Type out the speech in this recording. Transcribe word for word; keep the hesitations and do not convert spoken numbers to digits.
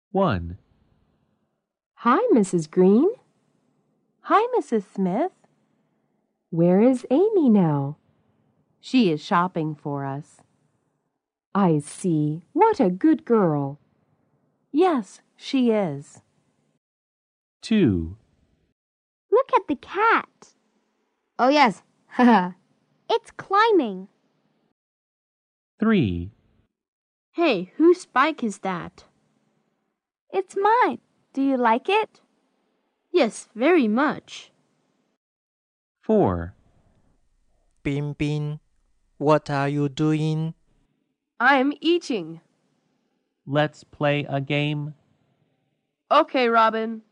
one. Hi, Missus Green. Hi, Missus Smith. Where is Amy now? She is shopping for us. I see. What a good girl. Yes, she is. two. Look at the cat. Oh, yes. Haha. It's climbing. three. Hey, whose bike is that? It's mine. Do you like it? Yes, very much. four. Bin Bin, what are you doing? I'm eating. Let's play a game. Okay, Robin.